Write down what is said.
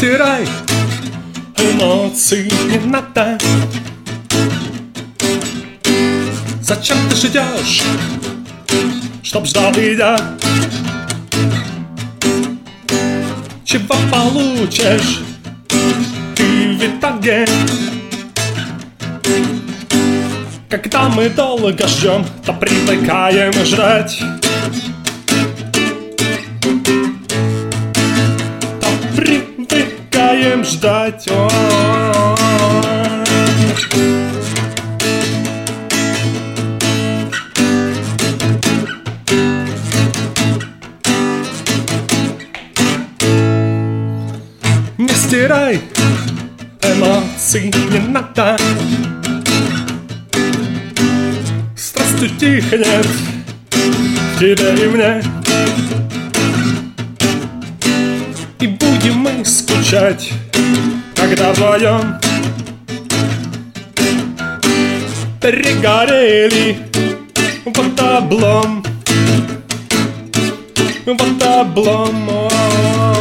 стирай эмоции, не надо. Зачем ты ждешь, чтоб ждал и я? Чего получишь ты в итоге? Когда мы долго ждем, то привыкаем ждать. То привыкаем ждать. Не стирай эмоций, не надо. Страсть утихнет в тебе и мне, и будем мы скучать, когда вдвоем перегорели вот облом, вот облом.